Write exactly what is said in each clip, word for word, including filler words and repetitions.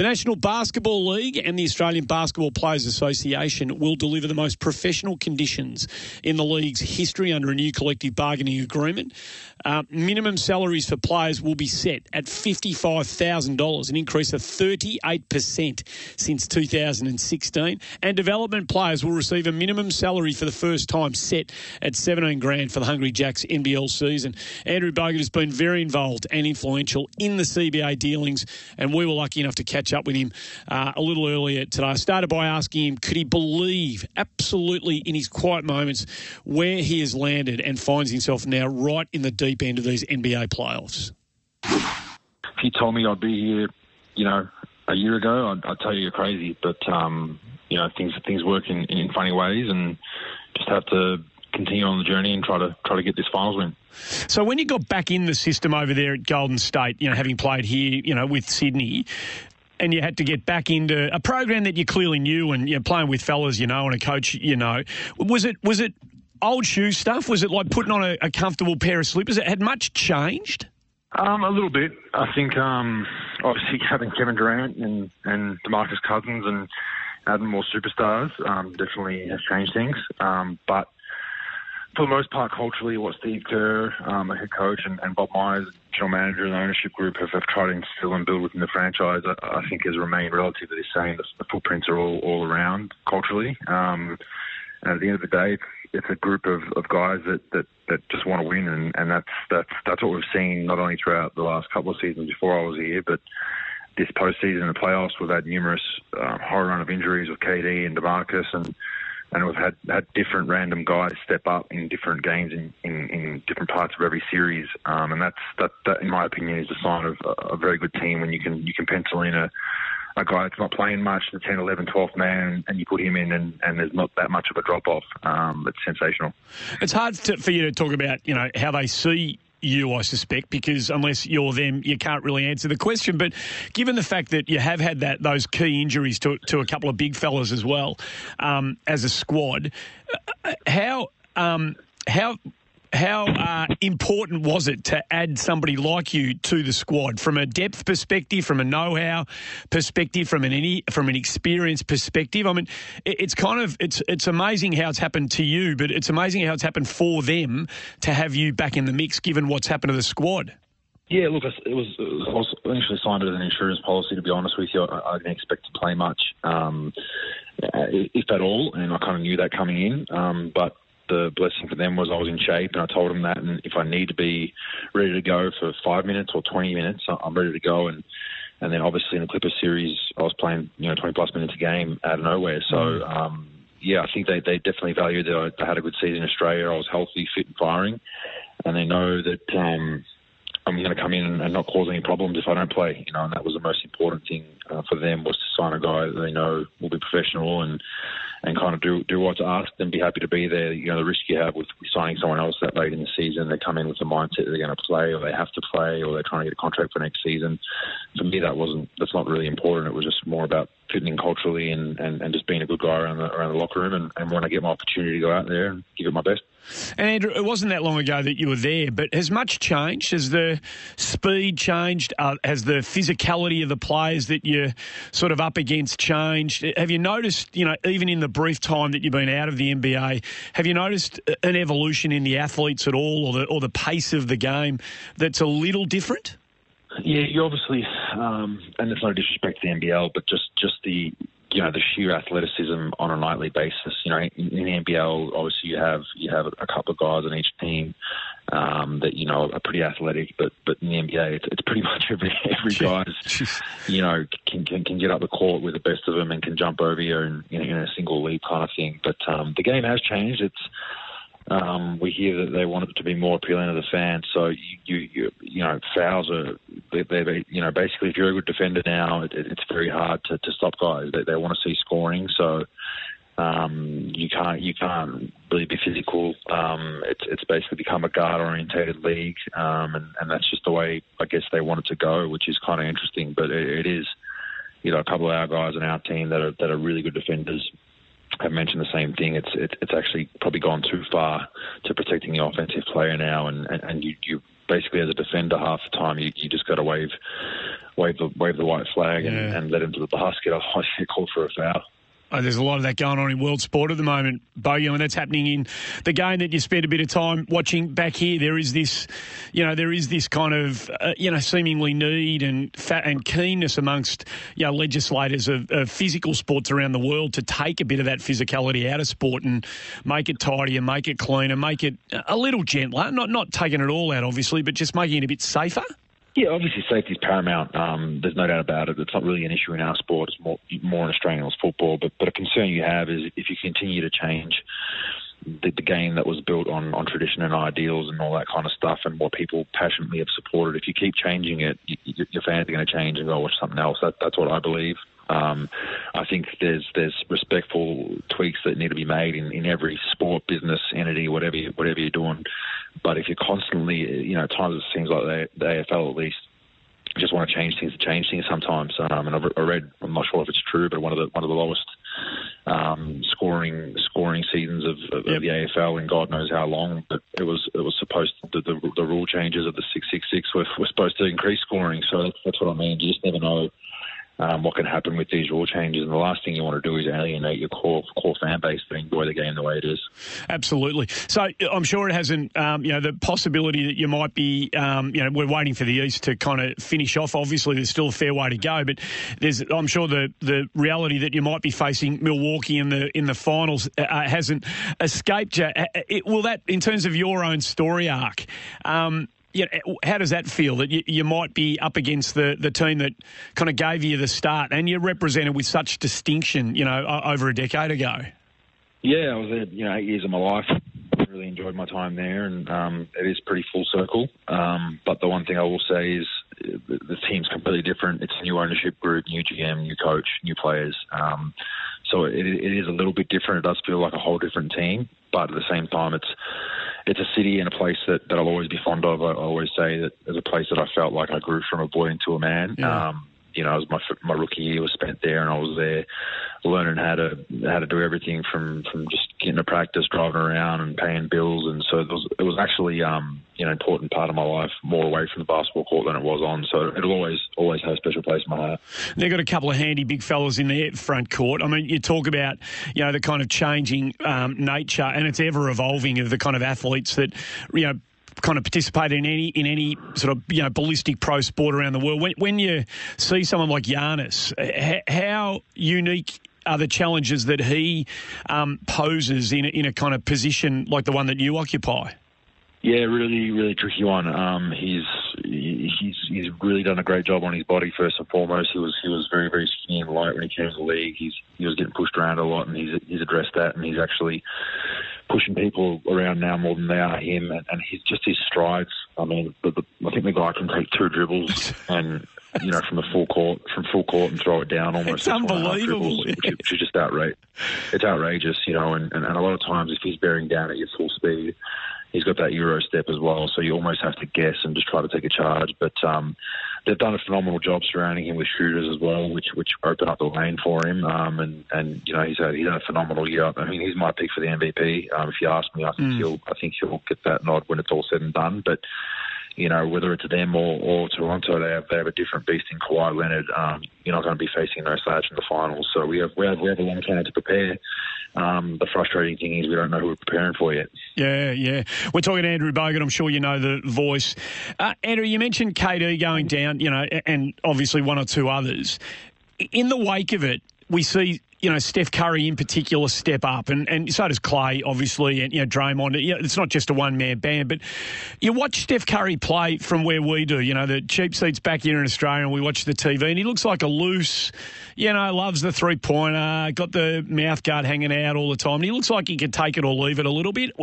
The National Basketball League and the Australian Basketball Players Association will deliver the most professional conditions in the league's history under a new collective bargaining agreement. Uh, minimum salaries for players will be set at fifty-five thousand dollars, an increase of thirty-eight percent since two thousand sixteen. And development players will receive a minimum salary for the first time set at seventeen grand for the Hungry Jacks N B L season. Andrew Bogut has been very involved and influential in the C B A dealings, and we were lucky enough to catch up with him uh, a little earlier today. I started by asking him, could he believe absolutely in his quiet moments where he has landed and finds himself now right in the deep end of these N B A playoffs? If you told me I'd be here, you know, a year ago, I'd, I'd tell you you're crazy. But, um, you know, things things work in, in funny ways, and just have to continue on the journey and try to try to get this finals win. So when you got back in the system over there at Golden State, you know, having played here, you know, with Sydney, and you had to get back into a program that you clearly knew, and you're playing with fellas, you know, and a coach, you know, was it was it old shoe stuff? Was it like putting on a, a comfortable pair of slippers? Had much changed? Um, a little bit. I think um, obviously having Kevin Durant and, and DeMarcus Cousins and adding more superstars um, definitely has changed things. Um, but for the most part, culturally, what Steve Kerr, um, the head coach, and, and Bob Myers, general manager, and the ownership group have, have tried to instill and build within the franchise, I, I think has remained relatively the same. The, the footprints are all, all around culturally. Um, and at the end of the day, it's, it's a group of, of guys that, that, that just want to win, and, and that's that's that's what we've seen not only throughout the last couple of seasons before I was here, but this postseason and the playoffs. We've had numerous um, horror run of injuries with K D and DeMarcus, and and we've had, had different random guys step up in different games in, in, in different parts of every series, um, and that's that, that in my opinion is a sign of a, a very good team when you can you can pencil in a a guy that's not playing much, the ten, eleven, twelfth man, and you put him in and, and there's not that much of a drop-off. Um, it's sensational. It's hard to, for you to talk about, you know, how they see you, I suspect, because unless you're them, you can't really answer the question. But given the fact that you have had that those key injuries to, to a couple of big fellas as well um, as a squad, how um, how How uh, important was it to add somebody like you to the squad from a depth perspective, from a know-how perspective, from an any from an experience perspective? I mean, it, it's kind of it's it's amazing how it's happened to you, but it's amazing how it's happened for them to have you back in the mix, given what's happened to the squad. Yeah, look, it was, it was I was initially signed as an insurance policy. To be honest with you, I, I didn't expect to play much, um, if at all, and I kind of knew that coming in, um, but. The blessing for them was I was in shape, and I told them that, and if I need to be ready to go for five minutes or twenty minutes, I'm ready to go. And and then obviously in the Clippers series, I was playing, you know, twenty plus minutes a game out of nowhere. So um, yeah, I think they, they definitely valued that I had a good season in Australia. I was healthy, fit, and firing, and they know that um, I'm going to come in and not cause any problems if I don't play. You know, and that was the most important thing uh, for them, was to sign a guy that they know will be professional and. and kind of do do what's asked and be happy to be there. You know, the risk you have with signing someone else that late in the season, they come in with the mindset that they're going to play, or they have to play, or they're trying to get a contract for next season. For me, that wasn't, that's not really important. It was just more about fitting in culturally and, and, and just being a good guy around the, around the locker room, and, and when I get my opportunity to go out there and give it my best. And Andrew, it wasn't that long ago that you were there, but has much changed? Has the speed changed? Uh, has the physicality of the players that you're sort of up against changed? Have you noticed, you know, even in the brief time that you've been out of the N B A, have you noticed an evolution in the athletes at all, or the, or the pace of the game that's a little different? Yeah, you obviously, um, and it's no disrespect to the N B L, but just, just the, you know, the sheer athleticism on a nightly basis. You know, in, in the N B L, obviously you have you have a couple of guys on each team um, that, you know, are pretty athletic, but but in the N B A, it's, it's pretty much every every guy's, you know, can, can can get up the court with the best of them and can jump over you in, in, in a single leap kind of thing. But um, the game has changed. It's Um, we hear that they want it to be more appealing to the fans. So you, you, you, you know, fouls are, they, they, you know, basically if you're a good defender now, it, it's very hard to, to stop guys. They, they want to see scoring. So um, you can't, you can't really be physical. Um, it's, it's basically become a guard-orientated league, um, and, and that's just the way I guess they want it to go, which is kind of interesting. But it, it is, you know, a couple of our guys on our team that are that are really good defenders have mentioned the same thing. It's it, it's actually probably gone too far to protecting the offensive player now, and, and, and you, you basically as a defender half the time you, you just got to wave waved the waved the white flag and, Yeah. and led him to the basket, I get called for a foul. Oh, there's a lot of that going on in world sport at the moment, Bogey, and that's happening in the game that you spent a bit of time watching back here. There is this, you know, there is this kind of, uh, you know, seemingly need and fat and keenness amongst, you know, legislators of, of physical sports around the world to take a bit of that physicality out of sport and make it tidier, make it cleaner, make it a little gentler. Not not taking it all out, obviously, but just making it a bit safer. Yeah, obviously safety is paramount. Um, there's no doubt about it. It's not really an issue in our sport. It's more more in Australian football. But but a concern you have is if you continue to change the, the game that was built on, on tradition and ideals and all that kind of stuff and what people passionately have supported, if you keep changing it, you, you, your fans are going to change and go watch something else. That, that's what I believe. Um, I think there's there's respectful tweaks that need to be made in, in every sport, business, entity, whatever you, whatever you're doing. But if you're constantly, you know, at times it seems like the, the A F L at least just want to change things to change things sometimes. Um, and I've, I read, I'm not sure if it's true, but one of the one of the lowest um, scoring scoring seasons of, of, yep. of the A F L in God knows how long. But it was it was supposed to, the, the the rule changes of the six six six were, were supposed to increase scoring. So that's, that's what I mean. You just never know. Um, what can happen with these rule changes, and the last thing you want to do is alienate your core core fan base to enjoy the game the way it is. Absolutely. So I'm sure it hasn't, um, you know, the possibility that you might be, um, you know, we're waiting for the East to kind of finish off. Obviously, there's still a fair way to go, but there's, I'm sure the the reality that you might be facing Milwaukee in the in the finals uh, hasn't escaped you. It, will that, in terms of your own story arc? Um, Yeah, how does that feel, that you, you might be up against the, the team that kind of gave you the start and you're represented with such distinction, you know, over a decade ago? Yeah, I was there, you know, eight years of my life. I really enjoyed my time there, and um, it is pretty full circle. Um, but the one thing I will say is the, the team's completely different. It's a new ownership group, new G M, new coach, new players. Um, so it, it is a little bit different. It does feel like a whole different team, but at the same time, it's it's a city and a place that, that I'll always be fond of. I always say that it's a place that I felt like I grew from a boy into a man. Yeah. Um, you know, it was my my rookie year was spent there, and I was there learning how to how to do everything from, from just getting to practice, driving around, and paying bills. And so it was it was actually um, you know, an important part of my life, more away from the basketball court than it was on. So it'll always always have a special place in my heart. They've got a couple of handy big fellas in their front court. I mean, you talk about, you know, the kind of changing um, nature, and it's ever evolving of the kind of athletes that, you know, kind of participate in any in any sort of, you know, ballistic pro sport around the world. When, when you see someone like Giannis, how unique are the challenges that he um, poses in a, in a kind of position like the one that you occupy? Yeah, really, really tricky one. Um, he's he's he's really done a great job on his body first and foremost. He was he was very very skinny and light when he came to the league. He's he was getting pushed around a lot, and he's he's addressed that, and he's actually pushing people around now more than they are him, and, and he's just his strides. I mean, the, the, I think the guy can take two dribbles and, you know, from the full court, from full court, and throw it down almost. It's unbelievable, dribbles, which, is, which is just outrageous. It's outrageous, you know, and, and, and a lot of times if he's bearing down at your full speed, he's got that Euro step as well, so you almost have to guess and just try to take a charge. But um, they've done a phenomenal job surrounding him with shooters as well, which which open up the lane for him. Um, and, and you know, he's had he's had a phenomenal year. I mean, he's my pick for the M V P. Um, if you ask me, I think mm. he'll I think he'll get that nod when it's all said and done. But you know, whether it's them or, or Toronto, they have they have a different beast in Kawhi Leonard. Um, you're not going to be facing no slouch in the finals, so we have we have we have a long time to prepare. Um, the frustrating thing is we don't know who we're preparing for yet. Yeah, yeah. We're talking to Andrew Bogut. I'm sure you know the voice. Uh, Andrew, you mentioned K D going down, you know, and obviously one or two others. In the wake of it, we see, you know, Steph Curry in particular step up, and, and so does Clay, obviously, and, you know, Draymond. You know, it's not just a one-man band, but you watch Steph Curry play from where we do, you know, the cheap seats back here in Australia, and we watch the T V, and he looks like a loose, you know, loves the three-pointer, got the mouth guard hanging out all the time, and he looks like he could take it or leave it a little bit.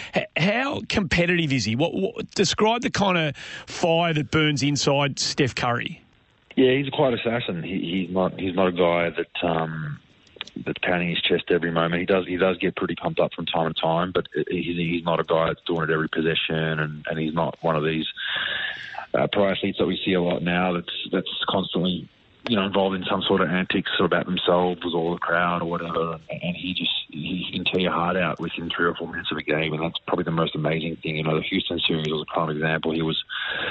How competitive is he? What, what describe the kind of fire that burns inside Steph Curry? Yeah, he's a quiet assassin. He, he's not he's not a guy that um, that's pounding his chest every moment. He does he does get pretty pumped up from time to time, but he's, he's not a guy that's doing it every possession, and, and he's not one of these uh, pro athletes that we see a lot now that's that's constantly, you know, involved in some sort of antics about themselves or the crowd or whatever, and he just he can tear your heart out within three or four minutes of a game, and that's probably the most amazing thing. You know, the Houston series was a prime example. He was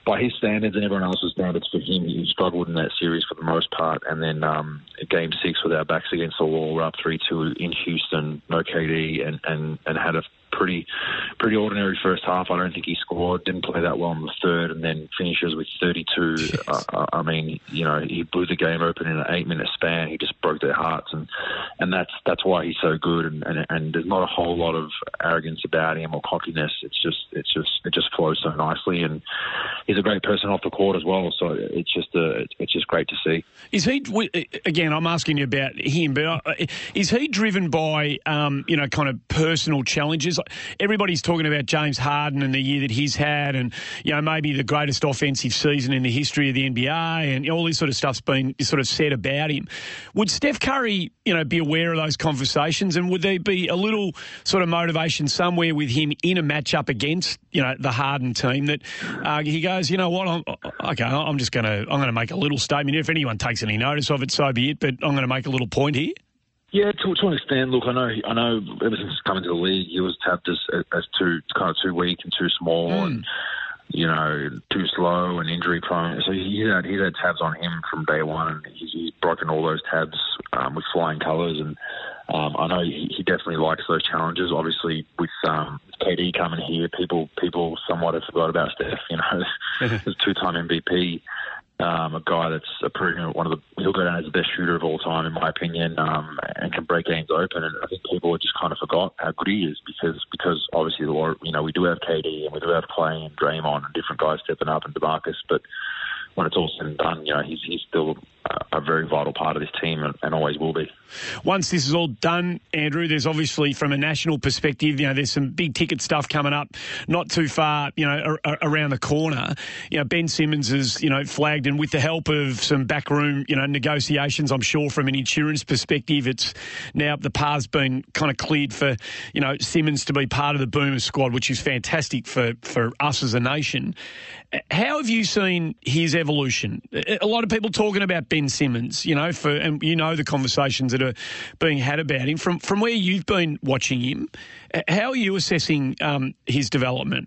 by his standards and everyone else's standards, for him, he struggled in that series for the most part. And then um, game six with our backs against the wall, we're up three two in Houston, no K D, and, and, and had a pretty pretty ordinary first half. I don't think he scored, didn't play that well in the third, and then finishes with thirty-two. Uh, I mean, you know, he blew the game open in an eight-minute span. He just broke their hearts, and and that's that's why he's so good. And, and and there's not a whole lot of arrogance about him or cockiness. It's just it's just it just flows so nicely, and he's a great person off the court as well. So it's just a, it's just great to see. Is he, again, I'm asking you about him, but is he driven by um, you know, kind of personal challenges? Everybody's talking about James Harden and the year that he's had, and you know, maybe the greatest offensive season in the history of the N B A, and all this sort of stuff's been sort of said about him. Would Steph Curry, you know, be aware of those conversations, and would there be a little sort of motivation somewhere with him in a matchup against, you know, the Harden team that uh, he goes, you know what, I'm, okay, I'm just going to I'm going to make a little statement. If anyone takes any notice of it, so be it. But I'm going to make a little point here. Yeah, to, to an extent. Look, I know, I know. Ever since coming to the league, he was tabbed as, as too kind of too weak and too small, mm. and you know, too slow and injury prone. So he's had he's had tabs on him from day one, and he's, he's broken all those tabs um, with flying colours. And um, I know he, he definitely likes those challenges. Obviously, with um, K D coming here, people people somewhat have forgot about Steph. You know, he's a two-time M V P. Um, a guy that's a pretty, one of the, he'll go down as the best shooter of all time, in my opinion, um, and can break games open. And I think people have just kind of forgot how good he is because, because obviously, the you know, we do have K D and we do have Clay and Draymond and different guys stepping up and DeMarcus, but when it's all said and done, you know, he's, he's still a, a very vital part of this team and, and always will be. Once this is all done, Andrew, there's obviously, from a national perspective, you know, there's some big ticket stuff coming up not too far, you know, a, a, around the corner. You know, Ben Simmons has, you know, flagged, and with the help of some backroom, you know, negotiations, I'm sure from an insurance perspective, it's now the path's been kind of cleared for, you know, Simmons to be part of the Boomers squad, which is fantastic for, for us as a nation. How have you seen his evolution? A lot of people talking about Ben Simmons, you know, for and you know the conversations that are being had about him. From from where you've been watching him, how are you assessing um, his development?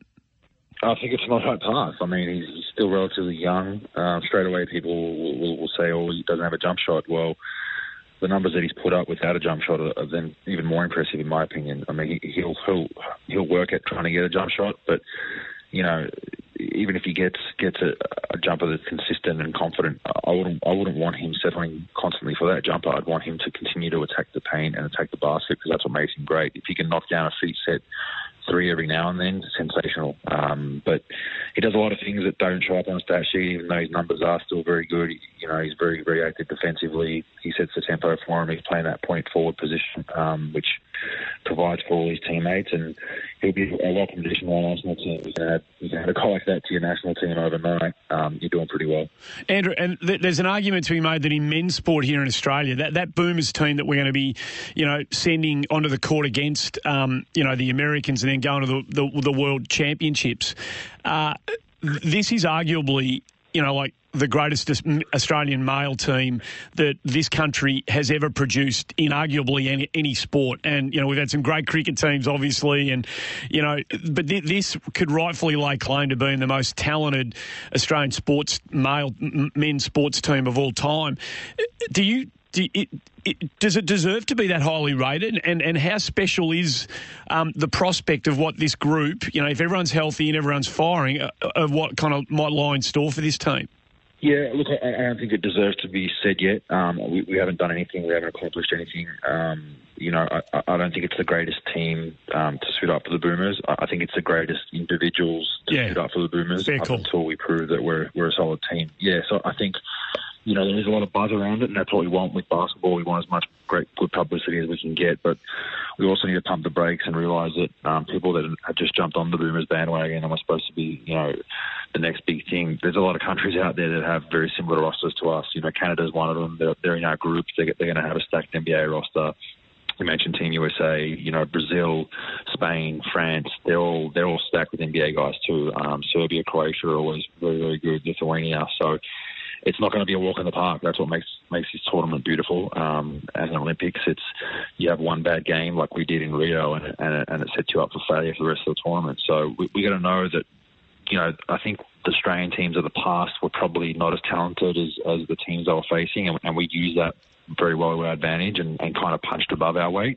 I think it's not right path. I mean, he's, he's still relatively young. Um, straight away, people will, will, will say, "Oh, he doesn't have a jump shot." Well, the numbers that he's put up without a jump shot are, are then even more impressive, in my opinion. I mean, he, he'll he'll he'll work at trying to get a jump shot, but you know, even if he gets gets a, a jumper that's consistent and confident, I wouldn't I wouldn't want him settling constantly for that jumper. I'd want him to continue to attack the paint and attack the basket, because that's what makes him great. If he can knock down a feet set three every now and then, sensational. Um, but he does a lot of things that don't show up on a stat sheet, even though his numbers are still very good. You know, he's very, very active defensively. He sets the tempo for him. He's playing that point forward position, um, which provides for all his teammates, and he'll be a welcome addition to our national team. You can add, you can add a guy like that to your national team overnight. Um, you're doing pretty well. Andrew, and th- there's an argument to be made that in men's sport here in Australia, that, that Boomers team that we're going to be, you know, sending onto the court against, um, you know, the Americans and then going to the, the, the World Championships, uh, this is arguably, you know, like the greatest Australian male team that this country has ever produced in arguably any, any sport. And, you know, we've had some great cricket teams, obviously, and, you know, but th- this could rightfully lay claim to being the most talented Australian sports, male men's sports team of all time. Do you, do it, it, does it deserve to be that highly rated? And, and how special is um, the prospect of what this group, you know, if everyone's healthy and everyone's firing, uh, of what kind of might lie in store for this team? Yeah, look, I, I don't think it deserves to be said yet. Um, we, we haven't done anything. We haven't accomplished anything. Um, you know, I, I don't think it's the greatest team um, to suit up for the Boomers. I think it's the greatest individuals to yeah. suit up for the Boomers up cool. until we prove that we're we're a solid team. Yeah, so I think, you know, there is a lot of buzz around it, and that's what we want with basketball. We want as much great, good publicity as we can get, but we also need to pump the brakes and realise that um, people that have just jumped on the Boomers bandwagon and are supposed to be, you know, the next big thing. There's a lot of countries out there that have very similar rosters to us. You know, Canada's one of them. They're, they're in our group. They're, they're going to have a stacked N B A roster. You mentioned Team U S A, you know, Brazil, Spain, France. They're all they're all stacked with N B A guys too. Um, Serbia, Croatia are always very, very good. Lithuania. So it's not going to be a walk in the park. That's what makes makes this tournament beautiful. Um, as an Olympics, it's you have one bad game like we did in Rio, and and, and it sets you up for failure for the rest of the tournament. So we, we got to know that you know, I think the Australian teams of the past were probably not as talented as, as the teams they were facing, and, and we used that very well to our advantage and, and kind of punched above our weight.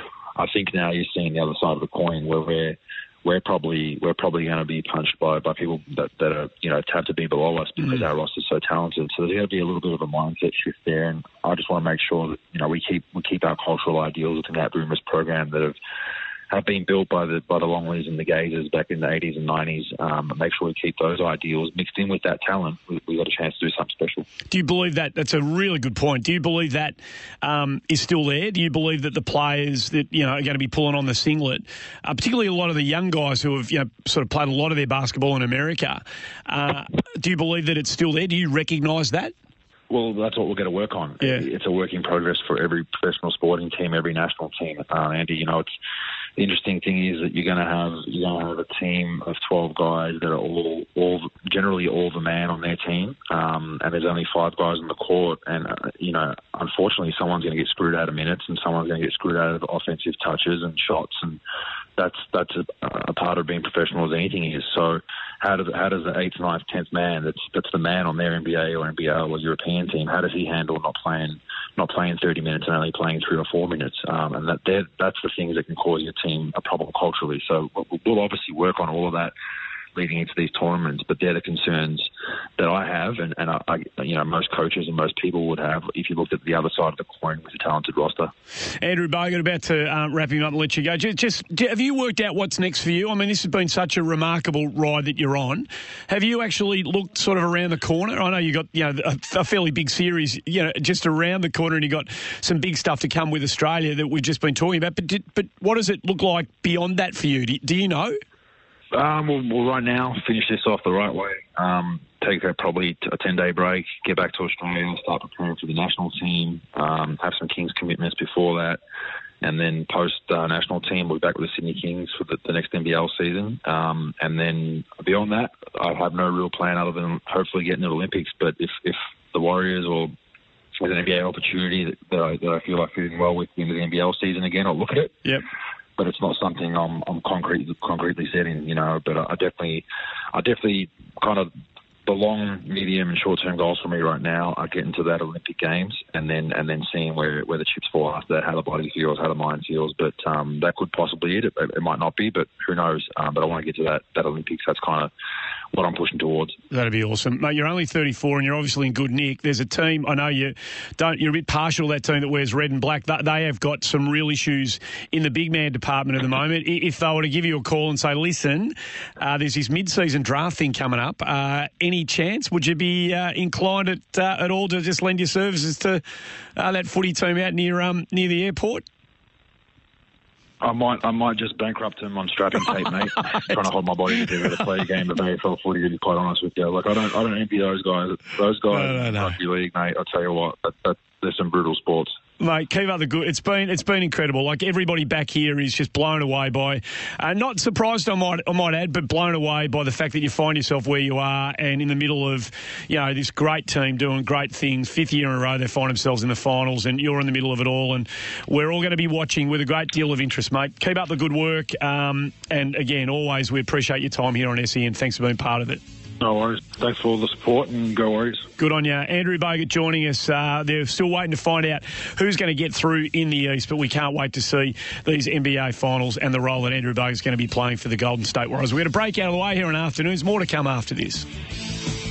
I think now you're seeing the other side of the coin where we're we're probably we're probably going to be punched by, by people that, that are you know have to be below us because mm. our roster's so talented. So there's going to be a little bit of a mindset shift there, and I just want to make sure that you know we keep we keep our cultural ideals within that Boomers program that have. have been built by the by the Longleys and the Gazers back in the eighties and nineties. Um, make sure we keep those ideals mixed in with that talent. We, we got a chance to do something special. Do you believe that? That's a really good point. Do you believe that um, is still there? Do you believe that the players that you know are going to be pulling on the singlet, uh, particularly a lot of the young guys who have you know sort of played a lot of their basketball in America, uh, do you believe that it's still there? Do you recognise that? Well, that's what we're going to work on. Yeah. It's a work in progress for every professional sporting team, every national team. Uh, Andy, you know, it's the interesting thing is that you're going to have you're going to have a team of twelve guys that are all all generally all the man on their team, um, and there's only five guys on the court. And uh, you know, unfortunately, someone's going to get screwed out of minutes, and someone's going to get screwed out of offensive touches and shots, and that's that's a, a part of being professional as anything is. So, how does how does the eighth, ninth, tenth man that's that's the man on their N B A or N B L or European team? How does he handle not playing not playing thirty minutes and only playing three or four minutes? Um, and that that's the things that can cause your team a problem culturally. So we'll obviously work on all of that leading into these tournaments, but they're the concerns that I have, and, and I, I, you know, most coaches and most people would have if you looked at the other side of the coin with a talented roster. Andrew Bogut, about to uh, wrap him up and let you go. Just, just have you worked out what's next for you? I mean, this has been such a remarkable ride that you're on. Have you actually looked sort of around the corner? I know you got you know a, a fairly big series, you know, just around the corner, and you got some big stuff to come with Australia that we've just been talking about. But did, but what does it look like beyond that for you? Do, do you know? Um, we'll, we'll right now finish this off the right way. Um, take a, probably a ten-day break, get back to Australia, start preparing for the national team, um, have some Kings commitments before that, and then post-national uh, team, we'll be back with the Sydney Kings for the, the next N B L season. Um, and then beyond that, I have no real plan other than hopefully getting to the Olympics. But if, if the Warriors or there's an N B A opportunity that, that, I, that I feel like fitting well with into the N B L season again, I'll look at it. Yep. But it's not something I'm, I'm concrete, concretely set in, you know. But I definitely, I definitely kind of the long, medium, and short-term goals for me right now are getting to that Olympic Games, and then and then seeing where, where the chips fall after that, how the body feels, how the mind feels. But um, that could possibly it. it. It might not be, but who knows? Um, but I want to get to that that Olympics. That's kind of what I'm pushing towards. That'd be awesome, mate. You're only thirty-four, and you're obviously in good nick. There's a team. I know you don't. You're a bit partial to that team that wears red and black. They have got some real issues in the big man department at the moment. If they were to give you a call and say, "Listen, uh, there's this mid-season draft thing coming up. Uh, any chance? Would you be uh, inclined at uh, at all to just lend your services to uh, that footy team out near um near the airport?" I might, I might just bankrupt him on strapping tape, mate. Trying to hold my body together to play a game of A F L footy. To be quite honest with you, like I don't, I don't envy those guys. Those guys no, no, in no. rugby league, mate. I'll tell you what, that, that, there's some brutal sports. Mate, keep up the good. It's been it's been incredible. Like everybody back here is just blown away by, uh, not surprised I might I might add, but blown away by the fact that you find yourself where you are and in the middle of, you know, this great team doing great things. Fifth year in a row they find themselves in the finals, and you're in the middle of it all. And we're all going to be watching with a great deal of interest, mate. Keep up the good work. Um, and again, always we appreciate your time here on S E N. Thanks for being part of it. No worries. Thanks for all the support, and go Warriors. Good on you. Andrew Bogut joining us. Uh, they're still waiting to find out who's going to get through in the East, but we can't wait to see these N B A finals and the role that Andrew Bogut's going to be playing for the Golden State Warriors. We're going to break out of the way here in afternoons. More to come after this.